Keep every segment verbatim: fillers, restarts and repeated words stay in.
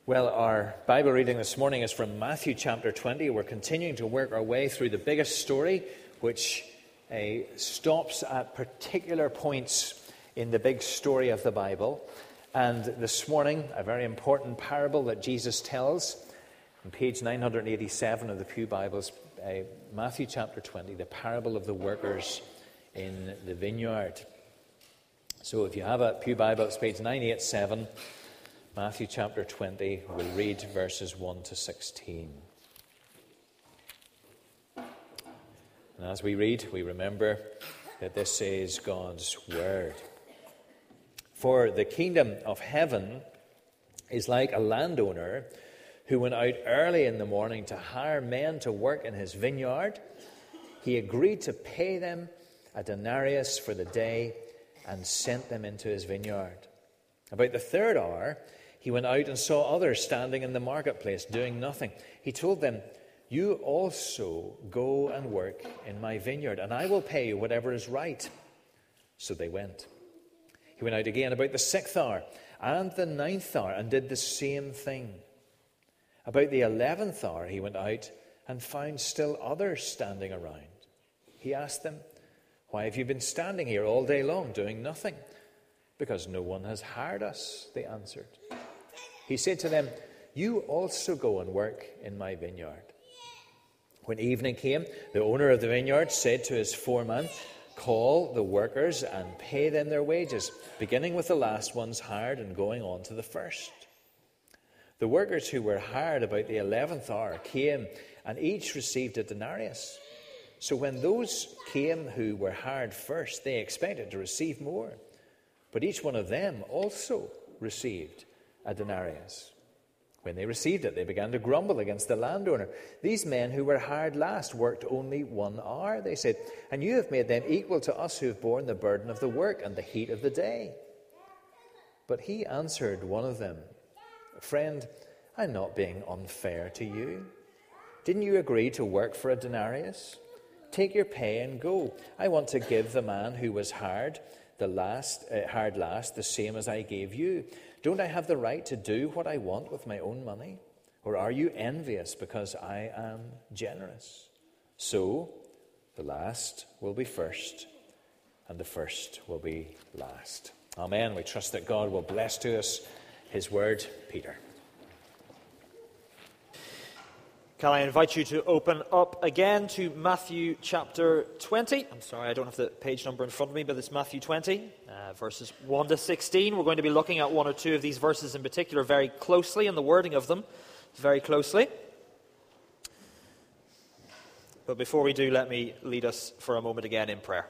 Well, our Bible reading this morning is from Matthew chapter twenty. We're continuing to work our way through the biggest story, which uh, stops at particular points in the big story of the Bible. And this morning, a very important parable that Jesus tells on page nine eighty-seven of the Pew Bibles, uh, Matthew chapter twenty, the parable of the workers in the vineyard. So if you have a Pew Bible, it's page nine eighty-seven. Matthew chapter twenty, we'll read verses one to sixteen. And as we read, we remember that this is God's word. For the kingdom of heaven is like a landowner who went out early in the morning to hire men to work in his vineyard. He agreed to pay them a denarius for the day and sent them into his vineyard. About the third hour, he went out and saw others standing in the marketplace doing nothing. He told them, "You also go and work in my vineyard, and I will pay you whatever is right." So they went. He went out again about the sixth hour and the ninth hour and did the same thing. About the eleventh hour he went out and found still others standing around. He asked them, "Why have you been standing here all day long doing nothing?" "Because no one has hired us," they answered. He said to them, "You also go and work in my vineyard." When evening came, the owner of the vineyard said to his foreman, "Call the workers and pay them their wages, beginning with the last ones hired and going on to the first." The workers who were hired about the eleventh hour came, and each received a denarius. So when those came who were hired first, they expected to receive more. But each one of them also received a denarius. When they received it, they began to grumble against the landowner. "These men who were hired last worked only one hour," they said, "and you have made them equal to us who have borne the burden of the work and the heat of the day." But he answered one of them, "Friend, I'm not being unfair to you. Didn't you agree to work for a denarius? Take your pay and go. I want to give the man who was hired the last uh, hired last the same as I gave you. Don't I have the right to do what I want with my own money? Or are you envious because I am generous?" So the last will be first, and the first will be last. Amen. We trust that God will bless to us his word. Peter. Can I invite you to open up again to Matthew chapter twenty? I'm sorry, I don't have the page number in front of me, but it's Matthew twenty, uh, verses one to sixteen. We're going to be looking at one or two of these verses in particular very closely, and the wording of them very closely. But before we do, let me lead us for a moment again in prayer.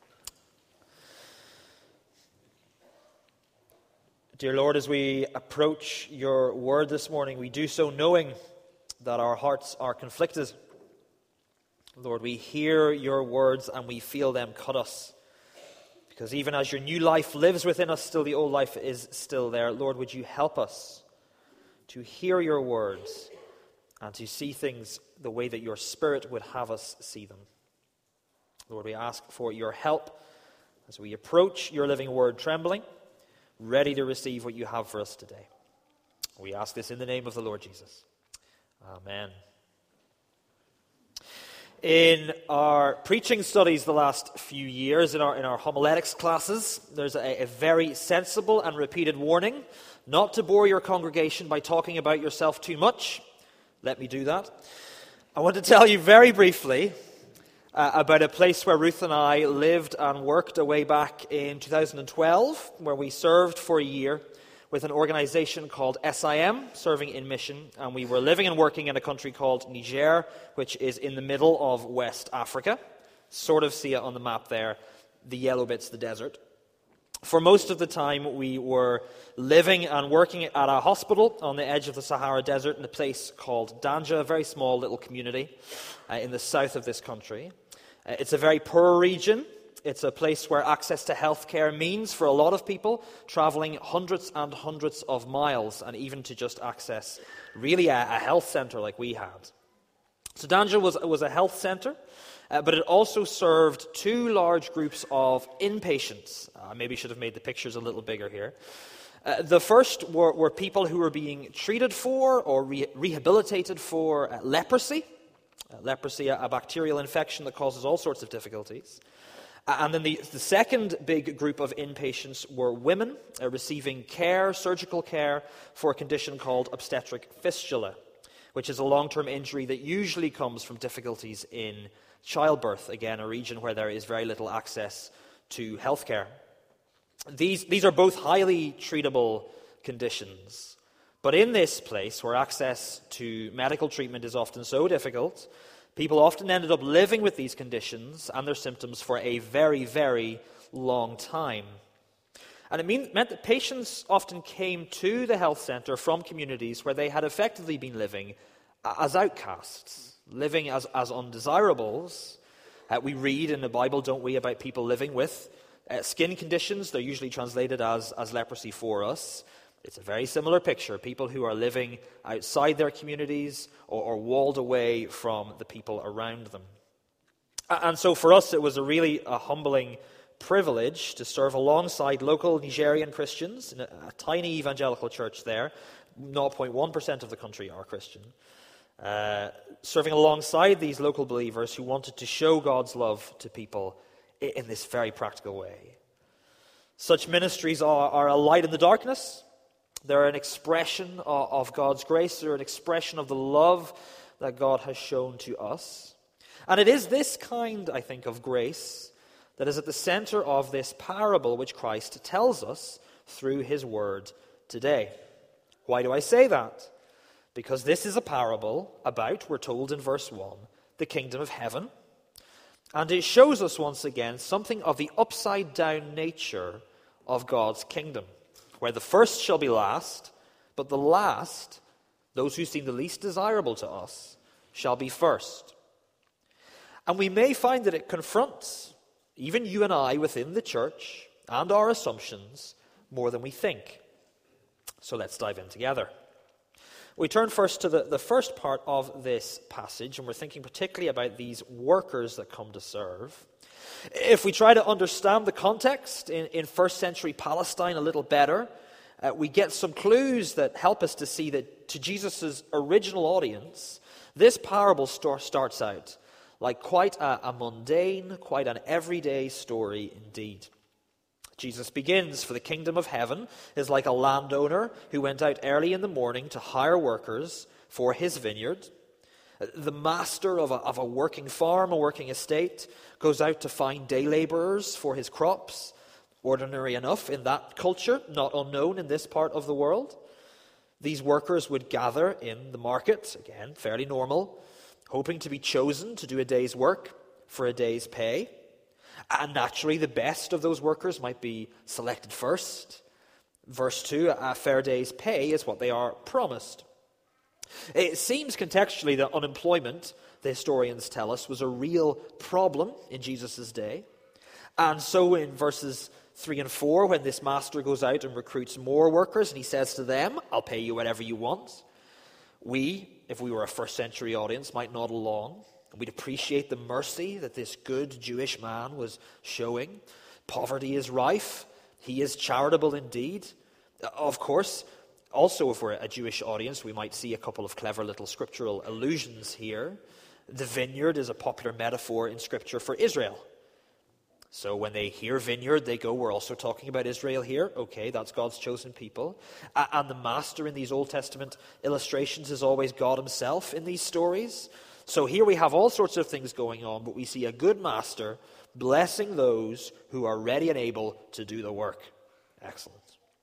Dear Lord, as we approach your word this morning, we do so knowing that our hearts are conflicted. Lord, we hear your words and we feel them cut us. Because even as your new life lives within us, still the old life is still there. Lord, would you help us to hear your words and to see things the way that your Spirit would have us see them. Lord, we ask for your help as we approach your living word trembling, ready to receive what you have for us today. We ask this in the name of the Lord Jesus. Amen. In our preaching studies the last few years, in our in our homiletics classes, there's a, a very sensible and repeated warning not to bore your congregation by talking about yourself too much. Let me do that. I want to tell you very briefly uh, about a place where Ruth and I lived and worked away back in two thousand twelve, where we served for a year with an organization called S I M, serving in mission, and we were living and working in a country called Niger, which is in the middle of West Africa. Sort of see it on the map there, the yellow bit's the desert. For most of the time, we were living and working at a hospital on the edge of the Sahara Desert in a place called Danja, a very small little community uh, in the south of this country. Uh, it's a very poor region. It's a place where access to healthcare means, for a lot of people, traveling hundreds and hundreds of miles, and even to just access really a, a health center like we had. So Danja was, was a health center, uh, but it also served two large groups of inpatients. I uh, maybe should have made the pictures a little bigger here. Uh, the first were, were people who were being treated for or re- rehabilitated for uh, leprosy. Uh, leprosy, a, a bacterial infection that causes all sorts of difficulties. Uh, and then the, the second big group of inpatients were women uh, receiving care, surgical care, for a condition called obstetric fistula, which is a long-term injury that usually comes from difficulties in childbirth, again, a region where there is very little access to healthcare. These, these are both highly treatable conditions. But in this place, where access to medical treatment is often so difficult, people often ended up living with these conditions and their symptoms for a very, very long time. And it mean, meant that patients often came to the health center from communities where they had effectively been living as outcasts, living as, as undesirables. Uh, we read in the Bible, don't we, about people living with uh, skin conditions. They're usually translated as, as leprosy for us. It's a very similar picture, people who are living outside their communities or, or walled away from the people around them. And so for us, it was a really a humbling privilege to serve alongside local Nigerian Christians in a, a tiny evangelical church there. zero point one percent of the country are Christian. Uh, serving alongside these local believers who wanted to show God's love to people in, in this very practical way. Such ministries are, are a light in the darkness. They're an expression of, of God's grace. They're an expression of the love that God has shown to us. And it is this kind, I think, of grace that is at the center of this parable which Christ tells us through his word today. Why do I say that? Because this is a parable about, we're told in verse one, the kingdom of heaven. And it shows us once again something of the upside-down nature of God's kingdom, where the first shall be last, but the last, those who seem the least desirable to us, shall be first. And we may find that it confronts even you and I within the church and our assumptions more than we think. So let's dive in together. We turn first to the, the first part of this passage, and we're thinking particularly about these workers that come to serve. If we try to understand the context in, in first century Palestine a little better, uh, we get some clues that help us to see that to Jesus' original audience, this parable st- starts out like quite a, a mundane, quite an everyday story indeed. Jesus begins, for the kingdom of heaven is like a landowner who went out early in the morning to hire workers for his vineyard. The master of a, of a working farm, a working estate, goes out to find day laborers for his crops. Ordinary enough in that culture, not unknown in this part of the world. These workers would gather in the market, again, fairly normal, hoping to be chosen to do a day's work for a day's pay. And naturally, the best of those workers might be selected first. Verse two, a fair day's pay is what they are promised. It seems contextually that unemployment, the historians tell us, was a real problem in Jesus' day. And so in verses three and four, when this master goes out and recruits more workers, and he says to them, I'll pay you whatever you want, we, if we were a first century audience, might nod along. We'd appreciate the mercy that this good Jewish man was showing. Poverty is rife. He is charitable indeed. Of course, also if we're a Jewish audience, we might see a couple of clever little scriptural allusions here. The vineyard is a popular metaphor in Scripture for Israel. So when they hear vineyard, they go, we're also talking about Israel here. Okay, that's God's chosen people. And the master in these Old Testament illustrations is always God himself in these stories. So here we have all sorts of things going on, but we see a good master blessing those who are ready and able to do the work. Excellent.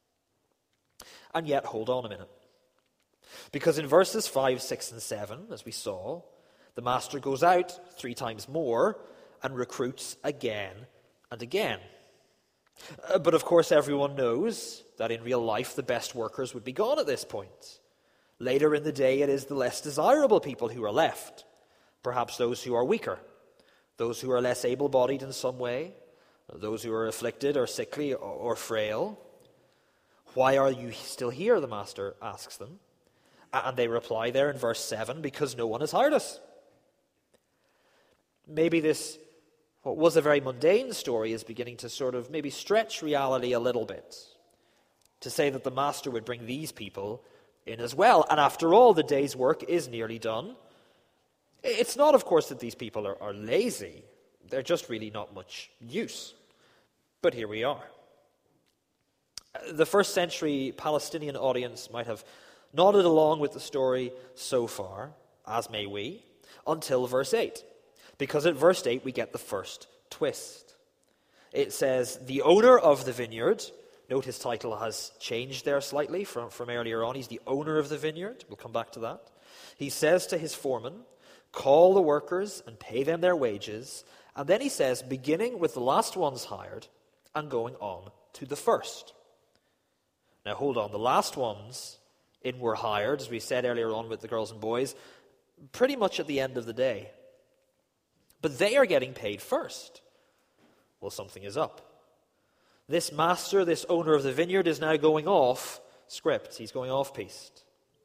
And yet, hold on a minute. Because in verses five, six, and seven, as we saw, the master goes out three times more and recruits again and again. Uh, but of course, everyone knows that in real life, the best workers would be gone at this point. Later in the day, it is the less desirable people who are left. Perhaps those who are weaker, those who are less able-bodied in some way, those who are afflicted or sickly or, or frail. Why are you still here, the master asks them. And they reply there in verse seven, because no one has hired us. Maybe this, what was a very mundane story, is beginning to sort of maybe stretch reality a little bit. to say that the master would bring these people in as well. And after all, the day's work is nearly done. It's not, of course, that these people are, are lazy. They're just really not much use. But here we are. The first century Palestinian audience might have nodded along with the story so far, as may we, until verse eight. Because at verse eight we get the first twist. It says, the owner of the vineyard, note his title has changed there slightly from, from earlier on. He's the owner of the vineyard. We'll come back to that. He says to his foreman, call the workers and pay them their wages. And then he says, beginning with the last ones hired and going on to the first. Now hold on, the last ones in were hired, as we said earlier on with the girls and boys, pretty much at the end of the day. But they are getting paid first. Well, something is up. This master, this owner of the vineyard, is now going off script. He's going off piste.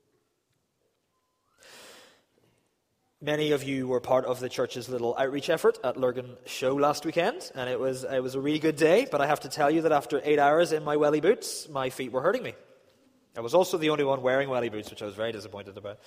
Many of you were part of the church's little outreach effort at Lurgan Show last weekend, and it was it was a really good day, but I have to tell you that after eight hours in my welly boots, my feet were hurting me. I was also the only one wearing welly boots, which I was very disappointed about.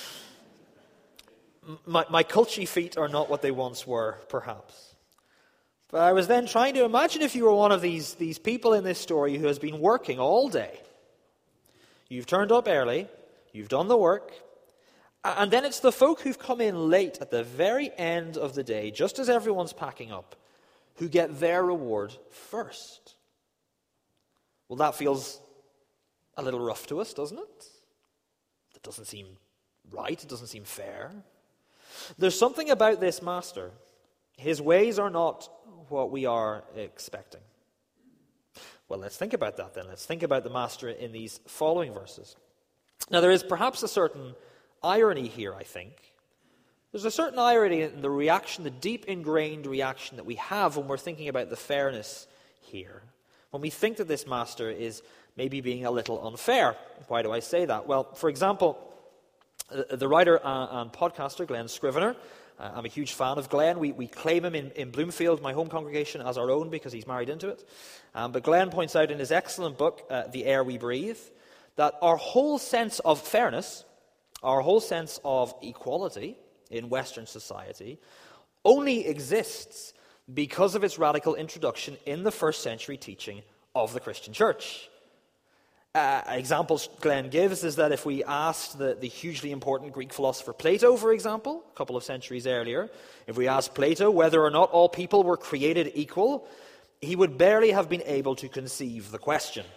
My, my culchy feet are not what they once were, perhaps. But I was then trying to imagine if you were one of these, these people in this story who has been working all day. You've turned up early, you've done the work, and then it's the folk who've come in late at the very end of the day, just as everyone's packing up, who get their reward first. Well, that feels a little rough to us, doesn't it? That doesn't seem right, it doesn't seem fair. There's something about this master. His ways are not what we are expecting. Well, let's think about that then. Let's think about the master in these following verses. Now, there is perhaps a certain irony here, I think. There's a certain irony in the reaction, the deep ingrained reaction that we have when we're thinking about the fairness here. When we think that this master is maybe being a little unfair. Why do I say that? Well, for example, the writer and podcaster Glenn Scrivener, uh, I'm a huge fan of Glenn. We, we claim him in, in Bloomfield, my home congregation, as our own because he's married into it. Um, but Glenn points out in his excellent book, uh, The Air We Breathe, that our whole sense of fairness, our whole sense of equality in Western society only exists because of its radical introduction in the first century teaching of the Christian church. Uh, examples Glenn gives is that if we asked the, the hugely important Greek philosopher Plato, for example, a couple of centuries earlier, if we asked Plato whether or not all people were created equal, he would barely have been able to conceive the question.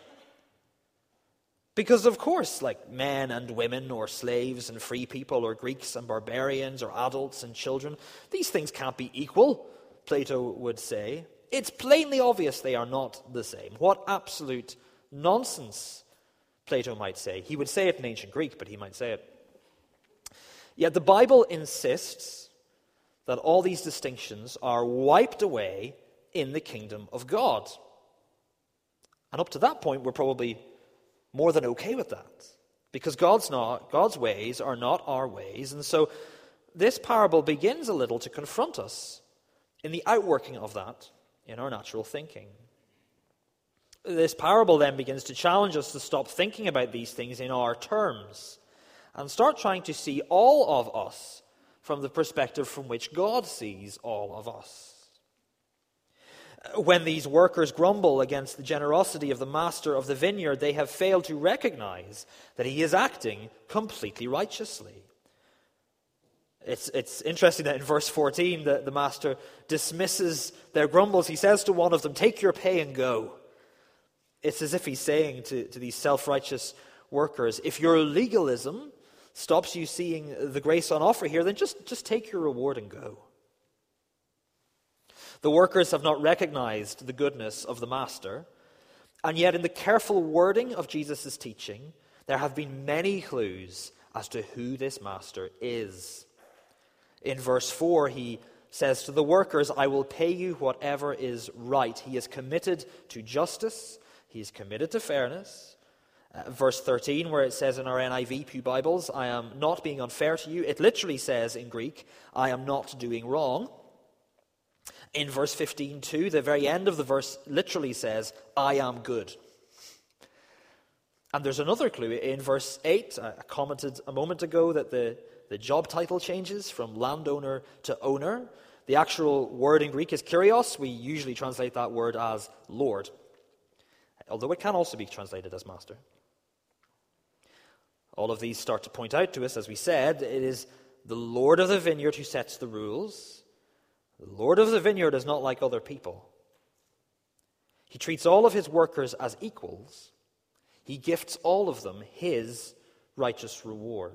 Because, of course, like men and women, or slaves and free people, or Greeks and barbarians, or adults and children, these things can't be equal, Plato would say. It's plainly obvious they are not the same. What absolute nonsense, Plato might say. He would say it in ancient Greek, but he might say it. Yet the Bible insists that all these distinctions are wiped away in the kingdom of God. And up to that point, we're probably more than okay with that, because God's not God's ways are not our ways, and so this parable begins a little to confront us in the outworking of that in our natural thinking. This parable then begins to challenge us to stop thinking about these things in our terms and start trying to see all of us from the perspective from which God sees all of us. When these workers grumble against the generosity of the master of the vineyard, they have failed to recognize that he is acting completely righteously. It's, it's interesting that in verse fourteen, the, the master dismisses their grumbles. He says to one of them, "Take your pay and go." It's as if he's saying to, to these self-righteous workers, if your legalism stops you seeing the grace on offer here, then just, just take your reward and go. The workers have not recognized the goodness of the master, and yet in the careful wording of Jesus' teaching, there have been many clues as to who this master is. In verse four, he says to the workers, "I will pay you whatever is right." He is committed to justice. He is committed to fairness. Uh, verse thirteen, where it says in our N I V Pew Bibles, "I am not being unfair to you," it literally says in Greek, "I am not doing wrong." In verse fifteen too, the very end of the verse literally says, "I am good." And there's another clue in verse eight. I commented a moment ago that the, the job title changes from landowner to owner. The actual word in Greek is kyrios. We usually translate that word as Lord, although it can also be translated as master. All of these start to point out to us, as we said, it is the Lord of the vineyard who sets the rules. The Lord of the vineyard is not like other people. He treats all of his workers as equals. He gifts all of them his righteous reward.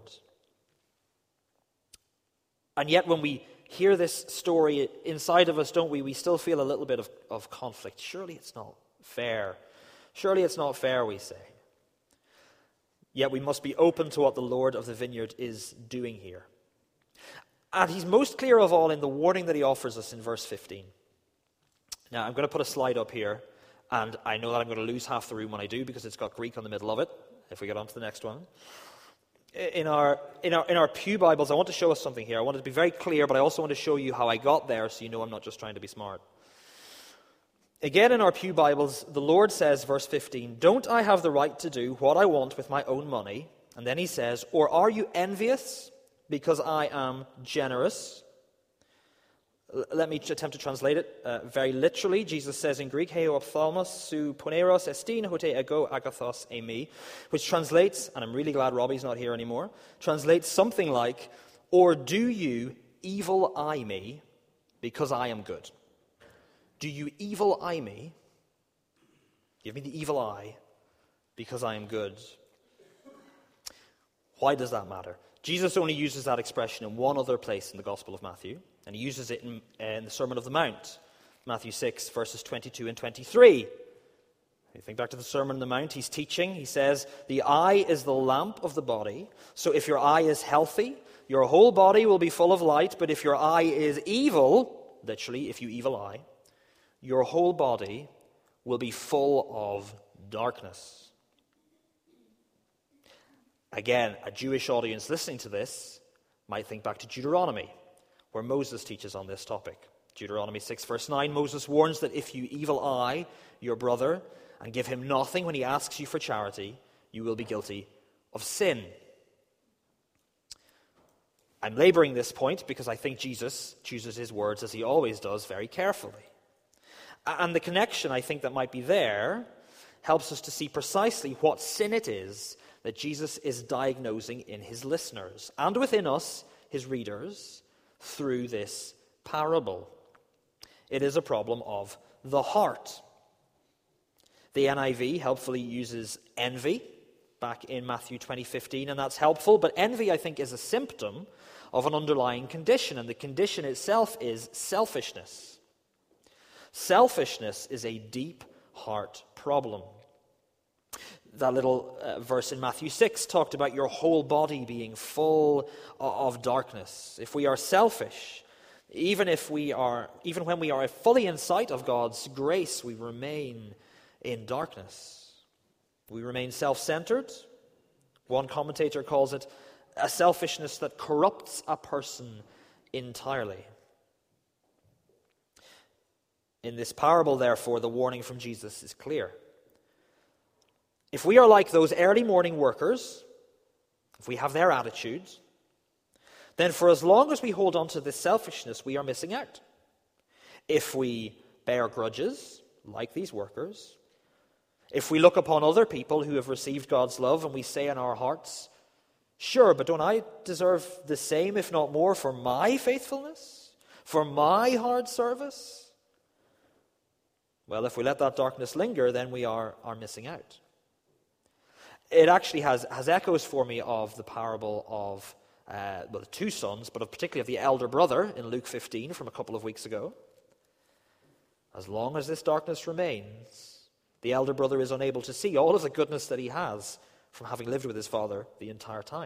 And yet when we hear this story inside of us, don't we, we still feel a little bit of, of conflict. Surely it's not fair. Surely it's not fair, we say. Yet we must be open to what the Lord of the vineyard is doing here. And he's most clear of all in the warning that he offers us in verse fifteen. Now, I'm going to put a slide up here, and I know that I'm going to lose half the room when I do because it's got Greek on the middle of it, if we get on to the next one. In our, in our, in our Pew Bibles, I want to show us something here. I want it to be very clear, but I also want to show you how I got there so you know I'm not just trying to be smart. Again, in our Pew Bibles, the Lord says, verse fifteen, "Don't I have the right to do what I want with my own money?" And then he says, "Or are you envious because I am generous?" L- let me attempt to translate it uh, very literally. Jesus says in Greek, "Heo ophthalmos su poneros estin hote ego agathos emi," which translates, and I'm really glad Robbie's not here anymore, translates something like, "Or do you evil eye me because I am good?" Do you evil eye me? Give me the evil eye because I am good. Why does that matter? Jesus only uses that expression in one other place in the Gospel of Matthew, and he uses it in, in the Sermon of the Mount, Matthew six, verses twenty-two and twenty-three. You think back to the Sermon on the Mount, he's teaching, he says, "The eye is the lamp of the body, so if your eye is healthy, your whole body will be full of light, but if your eye is evil," literally, if you evil eye, "your whole body will be full of darkness." Again, a Jewish audience listening to this might think back to Deuteronomy, where Moses teaches on this topic. Deuteronomy six, verse nine, Moses warns that if you evil eye your brother and give him nothing when he asks you for charity, you will be guilty of sin. I'm laboring this point because I think Jesus chooses his words, as he always does, very carefully. And the connection, I think, that might be there helps us to see precisely what sin it is that Jesus is diagnosing in his listeners and within us, his readers, through this parable. It is a problem of the heart. The N I V helpfully uses envy back in Matthew twenty fifteen, and that's helpful, but envy, I think, is a symptom of an underlying condition, and the condition itself is selfishness. Selfishness is a deep heart problem. That little uh, verse in Matthew six talked about your whole body being full of darkness. If we are selfish, even if we are, even when we are fully in sight of God's grace, we remain in darkness. We remain self-centered. One commentator calls it a selfishness that corrupts a person entirely. In this parable, therefore, the warning from Jesus is clear. If we are like those early morning workers, if we have their attitudes, then for as long as we hold on to this selfishness, we are missing out. If we bear grudges, like these workers, if we look upon other people who have received God's love and we say in our hearts, "Sure, but don't I deserve the same, if not more, for my faithfulness, for my hard service?" Well, if we let that darkness linger, then we are, are missing out. It actually has, has echoes for me of the parable of uh, well, the two sons, but of particularly of the elder brother in Luke fifteen from a couple of weeks ago. As long as this darkness remains, the elder brother is unable to see all of the goodness that he has from having lived with his father the entire time.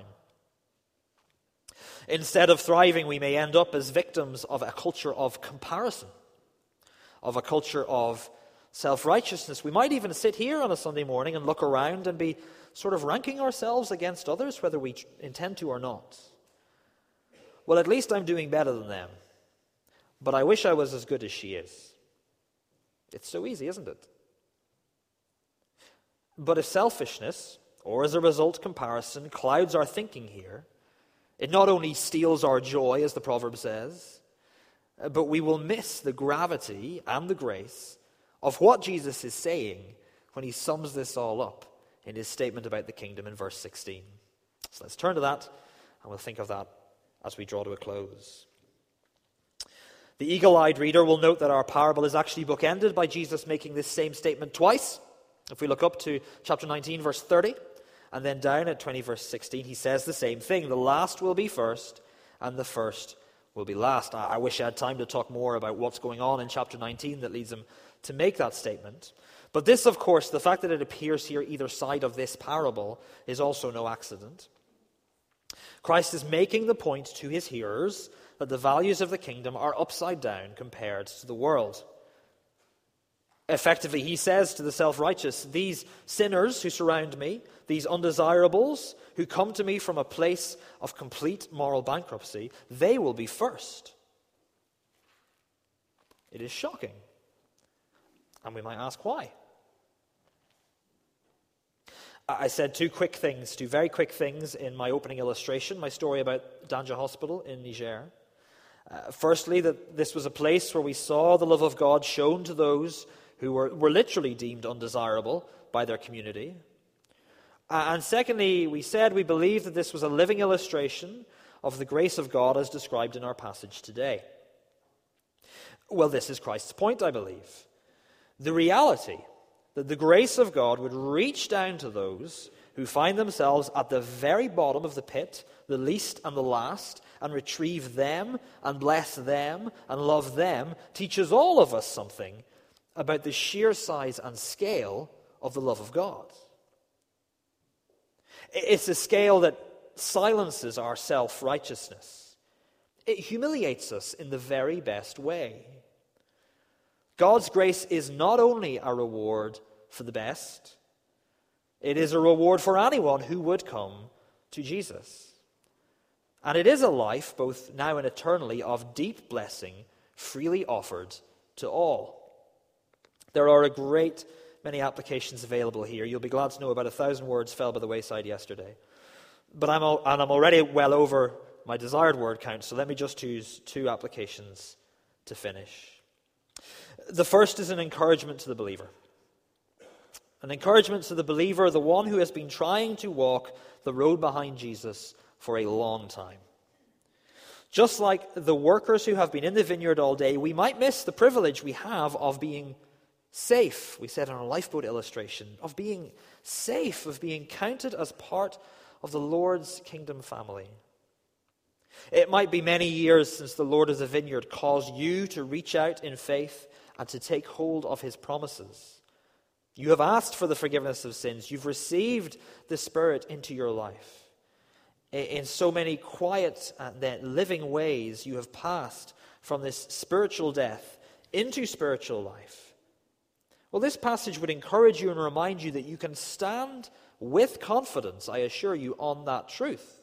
Instead of thriving, we may end up as victims of a culture of comparison, of a culture of self-righteousness. We might even sit here on a Sunday morning and look around and be sort of ranking ourselves against others, whether we intend to or not. Well, at least I'm doing better than them, but I wish I was as good as she is. It's so easy, isn't it? But if selfishness, or as a result comparison, clouds our thinking here. It not only steals our joy, as the proverb says, but we will miss the gravity and the grace of what Jesus is saying when he sums this all up in his statement about the kingdom in verse sixteen. So let's turn to that, and we'll think of that as we draw to a close. The eagle-eyed reader will note that our parable is actually bookended by Jesus making this same statement twice. If we look up to chapter nineteen, verse thirty, and then down at twenty, verse sixteen, he says the same thing. The last will be first, and the first will be last. I, I wish I had time to talk more about what's going on in chapter nineteen that leads him to make that statement. But this, of course, the fact that it appears here either side of this parable is also no accident. Christ is making the point to his hearers that the values of the kingdom are upside down compared to the world. Effectively, he says to the self-righteous, these sinners who surround me, these undesirables who come to me from a place of complete moral bankruptcy, they will be first. It is shocking. And we might ask why. I said two quick things, two very quick things in my opening illustration, my story about Danja Hospital in Niger. Uh, firstly, that this was a place where we saw the love of God shown to those who were, were literally deemed undesirable by their community. Uh, and secondly, we said we believed that this was a living illustration of the grace of God as described in our passage today. Well, this is Christ's point, I believe. The reality that the grace of God would reach down to those who find themselves at the very bottom of the pit, the least and the last, and retrieve them and bless them and love them, teaches all of us something about the sheer size and scale of the love of God. It's a scale that silences our self-righteousness. It humiliates us in the very best way. God's grace is not only a reward for the best, it is a reward for anyone who would come to Jesus. And it is a life, both now and eternally, of deep blessing, freely offered to all. There are a great many applications available here. You'll be glad to know about a thousand words fell by the wayside yesterday. But I'm, al- and I'm already well over my desired word count, so let me just choose two applications to finish. The first is an encouragement to the believer. An encouragement to the believer, the one who has been trying to walk the road behind Jesus for a long time. Just like the workers who have been in the vineyard all day, we might miss the privilege we have of being safe, we said in our lifeboat illustration, of being safe, of being counted as part of the Lord's kingdom family. It might be many years since the Lord of the vineyard caused you to reach out in faith and to take hold of his promises. You have asked for the forgiveness of sins. You've received the Spirit into your life. In so many quiet and living ways, you have passed from this spiritual death into spiritual life. Well, this passage would encourage you and remind you that you can stand with confidence, I assure you, on that truth.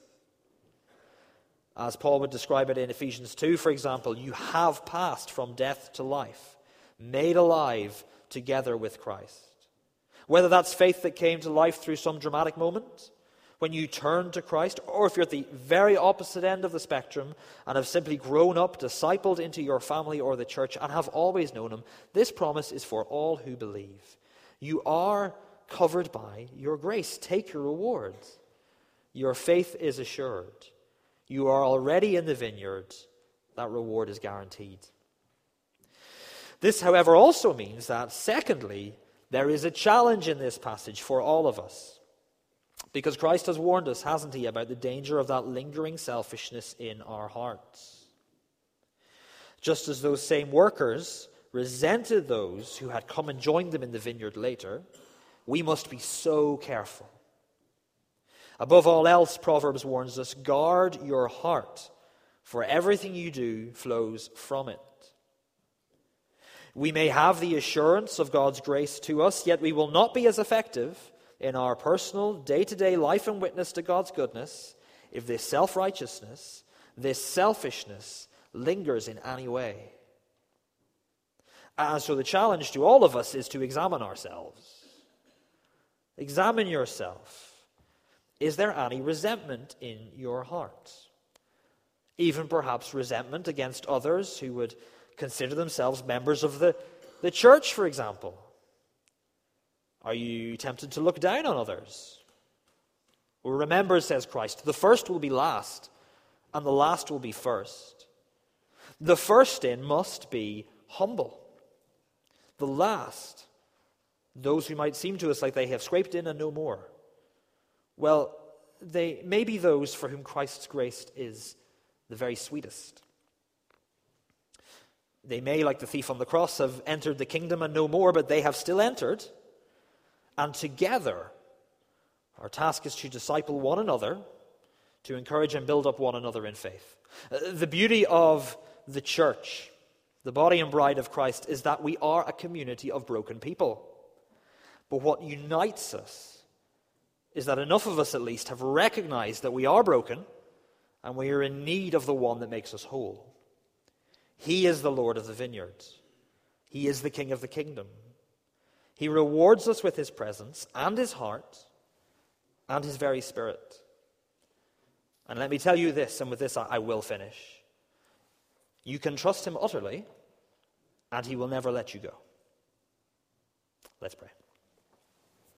As Paul would describe it in Ephesians two, for example, you have passed from death to life, made alive together with Christ. Whether that's faith that came to life through some dramatic moment, when you turn to Christ, or if you're at the very opposite end of the spectrum and have simply grown up, discipled into your family or the church, and have always known him, this promise is for all who believe. You are covered by your grace. Take your reward. Your faith is assured. You are already in the vineyard. That reward is guaranteed. This, however, also means that, secondly, there is a challenge in this passage for all of us. Because Christ has warned us, hasn't he, about the danger of that lingering selfishness in our hearts. Just as those same workers resented those who had come and joined them in the vineyard later, we must be so careful. Above all else, Proverbs warns us, guard your heart, for everything you do flows from it. We may have the assurance of God's grace to us, yet we will not be as effective in our personal, day-to-day life and witness to God's goodness if this self-righteousness, this selfishness lingers in any way. And so the challenge to all of us is to examine ourselves. Examine yourself. Is there any resentment in your heart? Even perhaps resentment against others who would consider themselves members of the, the church, for example. Are you tempted to look down on others? Well, remember, says Christ, the first will be last, and the last will be first. The first in must be humble. The last, those who might seem to us like they have scraped in and no more, well, they may be those for whom Christ's grace is the very sweetest. They may, like the thief on the cross, have entered the kingdom and no more, but they have still entered. And together, our task is to disciple one another, to encourage and build up one another in faith. The beauty of the church, the body and bride of Christ, is that we are a community of broken people. But what unites us is that enough of us, at least, have recognized that we are broken and we are in need of the one that makes us whole. He is the Lord of the vineyard. He is the King of the kingdom. He rewards us with his presence and his heart and his very spirit. And let me tell you this, and with this I will finish. You can trust him utterly, and he will never let you go. Let's pray.